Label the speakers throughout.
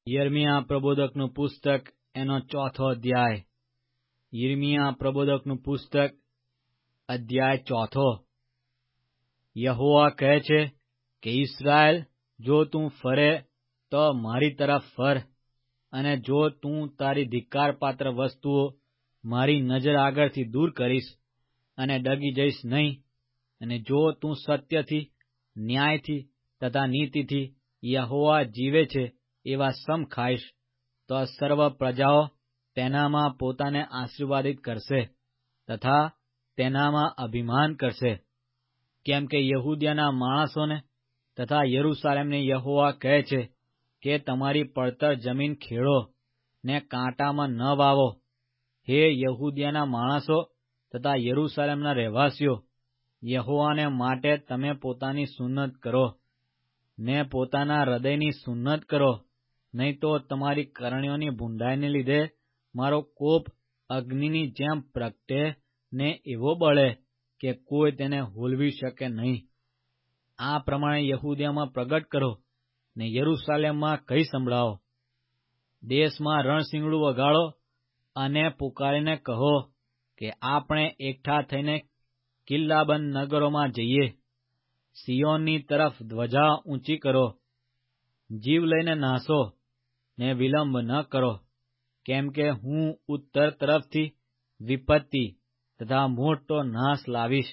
Speaker 1: યિર્મયાહ પ્રબોધકનું પુસ્તક એનો 4થો અધ્યાય. યિર્મયાહ પ્રબોધકનું પુસ્તક અધ્યાય 4. યહોવા કહે છે કે ઇસ્રાએલ, જો તું ફરે તો મારી તરફ ફર, અને જો તું તારી ધિક્કારપાત્ર વસ્તુઓ મારી નજર આગળથી દૂર કરીશ અને ડગી જઈશ નહીં, અને જો તું સત્યથી, ન્યાયથી તથા નીતિથી યહોવા જીવે છે એવા સમ ખાઈશ, તો સર્વ પ્રજાઓ તેનામાં પોતાને આશીર્વાદિત કરશે તથા તેનામાં અભિમાન કરશે. કેમ કે યહૂદિયાના માણસોને તથા યરૂશાલેમને યહોવા કહે છે કે તમારી પડતર જમીન ખેડો ને કાંટામાં ન વાવો. હે યહૂદિયાના માણસો તથા યરૂશાલેમના રહેવાસીઓ, યહોવાને માટે તમે પોતાની સુન્નત કરો ને પોતાના હૃદયની સુન્નત કરો, નહીં તો તમારી કરણીઓની ભૂંડાઈને લીધે મારો કોપ અગ્નિની જેમ પ્રગટે ને એવો બળે કે કોઈ તેને હોલવી શકે નહીં. આ પ્રમાણે યહૂદિયામાં પ્રગટ કરો ને યરૂશાલેમમાં કહી સંભળાવો. દેશમાં રણશીંગડું વગાડો અને પુકારીને કહો કે આપણે એકઠા થઈને કિલ્લાબંધ નગરોમાં જઈએ. સિયોનની તરફ ધ્વજા ઊંચી કરો. જીવ લઈને નાસો ને વિલંબ ન કરો, કેમ કે હું ઉત્તર તરફથી વિપત્તિ તથા મોટો નાશ લાવીશ.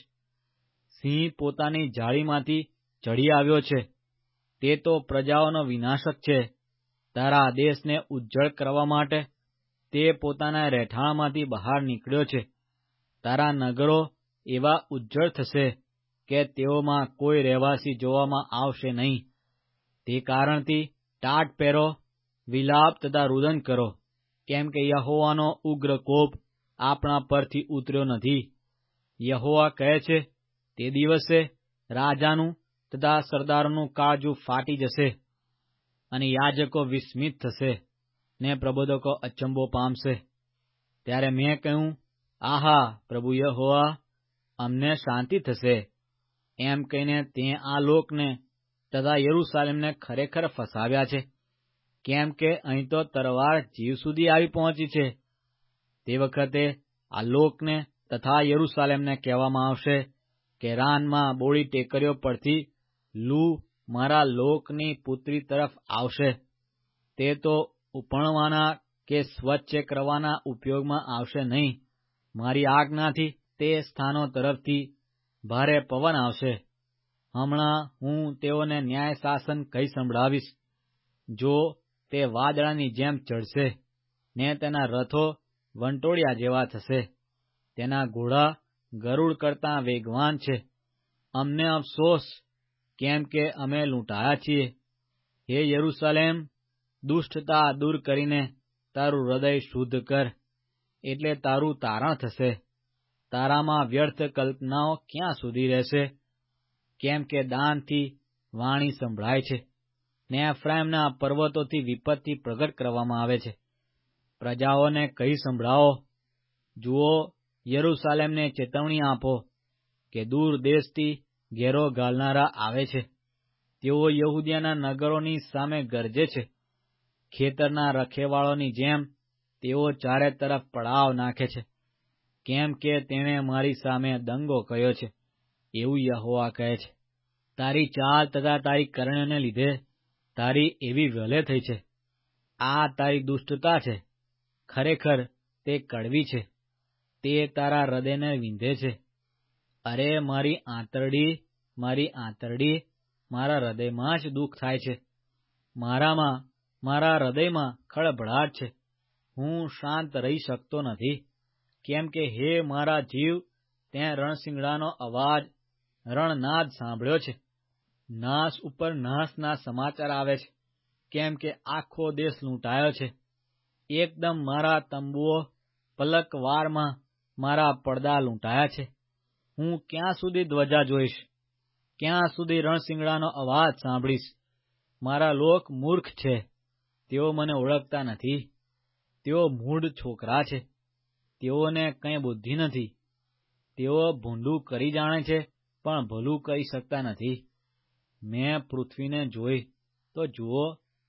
Speaker 1: સિંહ પોતાની જાળીમાંથી ચડી આવ્યો છે, તે તો પ્રજાઓનો વિનાશક છે. તારા દેશને ઉજ્જળ કરવા માટે તે પોતાના રહેઠાણમાંથી બહાર નીકળ્યો છે. તારા નગરો એવા ઉજ્જળ થશે કે તેઓમાં કોઈ રહેવાસી જોવામાં આવશે નહીં. તે કારણથી ટાટ પહેરો, વિલાપ તથા રુદન કરો, કેમ કે યહોવાનો ઉગ્ર કોપ આપણા પરથી ઉતર્યો નથી. યહોવા કહે છે, તે દિવસે રાજાનું તથા સરદારોનું કાળજું ફાટી જશે, અને યાજકો વિસ્મિત થશે, ને પ્રબોધકો અચંબો પામશે. ત્યારે મેં કહ્યું, આહા, પ્રભુ યહોવા, અમને શાંતિ થશે. એમ કહીને તે આ લોકને તથા યરૂશાલેમને ખરેખર ફસાવ્યા છે, કેમ કે અહીં તો તરવાર જીવ સુધી આવી પહોંચી છે. તે વખતે આ લોકને તથા યરૂશાલેમને કહેવામાં આવશે કે રાનમાં બોળી ટેકરીઓ પરથી લૂ મારા લોકની પુત્રી તરફ આવશે. તે તો ઉપણવાના કે સ્વચ્છ કરવાના ઉપયોગમાં આવશે નહીં. મારી આજ્ઞાથી તે સ્થાનો તરફથી ભારે પવન આવશે. હમણાં હું તેઓને ન્યાય શાસન કહી સંભળાવીશ. જો તે વાદળાની જેમ ચડશે, ને તેના રથો વંટોળિયા જેવા થશે. તેના ઘોડા ગરુડ કરતાં વેગવાન છે. અમને અફસોસ, કેમ કે અમે લૂંટાયા છીએ. હે યરૂશાલેમ, દુષ્ટતા દૂર કરીને તારું હૃદય શુદ્ધ કર, એટલે તારું તારણ થશે. તારામાં વ્યર્થ કલ્પનાઓ ક્યાં સુધી રહેશે? કેમ કે દાનથી વાણી સંભળાય છે, ને એફ્રાઈમના પર્વતોથી વિપત્તિ પ્રગટ કરવામાં આવે છે. પ્રજાઓને કહી સંભળાવો, જુઓ, યરૂશાલેમને ચેતવણી આપો કે દૂર દેશથી ઘેરો ઘાલનારા આવે છે. તેઓ યહૂદિયાના નગરોની સામે ગરજે છે. ખેતરના રખેવાળોની જેમ તેઓ ચારે તરફ પડાવ નાખે છે, કેમ કે તેણે મારી સામે દંગો કર્યો છે, એવું યહોવા કહે છે. તારી ચાલ તથા તારી કરણીઓને લીધે તારી એવી વહેલે થઈ છે. આ તારી દુષ્ટતા છે. ખરેખર તે કડવી છે. તે તારા હૃદયને વિંધે છે. અરે મારી આંતરડી, મારી આંતરડી, મારા હૃદયમાં જ દુઃખ થાય છે. મારા હૃદયમાં ખળભળાટ છે. હું શાંત રહી શકતો નથી. કેમ કે હે મારા જીવ, તે રણશીંગડાનો અવાજ, રણનાદ સાંભળ્યો છે. નાશ ઉપર નાશના સમાચાર આવે છે, કેમ કે આખો દેશ લૂંટાયો છે. એકદમ મારા તંબુઓ, પલકવારમાં મારા પડદા લૂંટાયા છે. હું ક્યાં સુધી ધ્વજા જોઈશ? ક્યાં સુધી રણશીંગડાનો અવાજ સાંભળીશ? મારા લોક મૂર્ખ છે. તેઓ મને ઓળખતા નથી. તેઓ મૂઢ છોકરા છે. તેઓને કંઈ બુદ્ધિ નથી. તેઓ ભૂંડું કરી જાણે છે, પણ ભલું કરી શકતા નથી. મેં પૃથ્વીને જોઈ, તો જુઓ,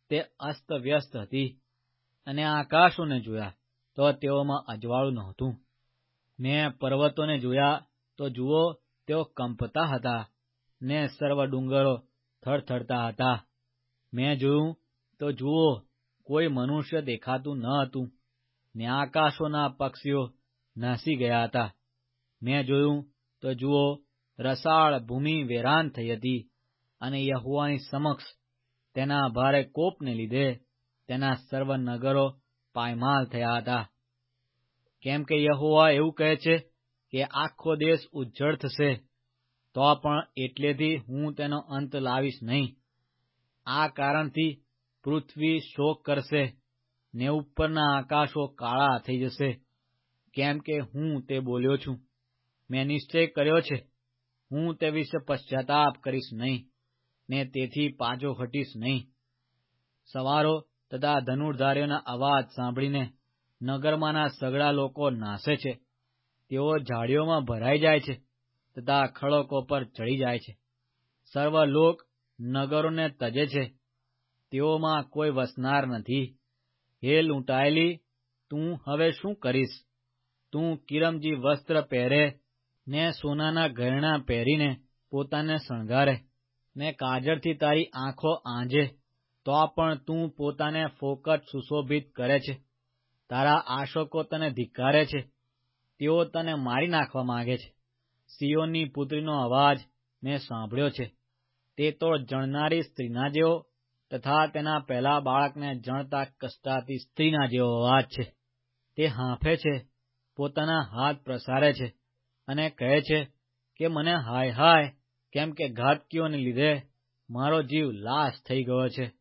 Speaker 1: તે અસ્તવ્યસ્ત હતી, અને આકાશોને જોયા તો તેઓમાં અજવાળું નહોતું. મેં પર્વતોને જોયા તો જુઓ, તેઓ કંપતા હતા, ને સર્વ ડુંગરો થરથરતા હતા. મેં જોયું તો જુઓ, કોઈ મનુષ્ય દેખાતું ન હતું, ને આકાશોના પક્ષીઓ નાસી ગયા હતા. મેં જોયું તો જુઓ, રસાળ ભૂમિ વેરાન થઈ હતી, અને યહોવાની સમક્ષ તેના ભારે કોપને લીધે તેના સર્વ નગરો પાયમાલ થયા હતા. કેમ કે યહોવા એવું કહે છે કે આખો દેશ ઉજ્જડ થશે, તો પણ એટલેથી હું તેનો અંત લાવીશ નહીં. આ કારણથી પૃથ્વી શોક કરશે, ને ઉપરના આકાશો કાળા થઈ જશે. કેમ કે હું તે બોલ્યો છું, મેં નિશ્ચય કર્યો છે, હું તે વિશે પશ્ચાતાપ કરીશ નહીં, ને તેથી પાછો હટીશ નહીં. સવારો તથા ધનુર્ધારીઓના અવાજ સાંભળીને નગરમાંના સઘળા લોકો નાસે છે. તેઓ ઝાડીઓમાં ભરાઈ જાય છે તથા ખડકો પર ચડી જાય છે. સર્વ લોક નગરોને તજે છે, તેઓમાં કોઈ વસનાર નથી. હે લૂંટાયેલી, તું હવે શું કરીશ? તું કિરમજી વસ્ત્ર પહેરે, ને સોનાના ઘરેણાં પહેરીને પોતાને શણગારે, ને કાજળથી તારી આંખો આંજે, તો પણ તું પોતાને ફોકટ સુશોભિત કરે છે. તારા આશોકો તને ધિક્કારે છે, તેઓ તને મારી નાખવા માંગે છે. સિયોનની પુત્રીનો અવાજ મેં સાંભળ્યો છે, તે તો જણનારી સ્ત્રીના જેવો તથા તેના પહેલા બાળકને જણતા કષ્ટાતી સ્ત્રીના જેવો અવાજ છે. તે હાંફે છે, પોતાના હાથ પ્રસારે છે, અને કહે છે કે મને હાય હાય, કેમ કે ઘાતકીઓને લીધે મારો જીવ લાશ થઈ ગયો છે.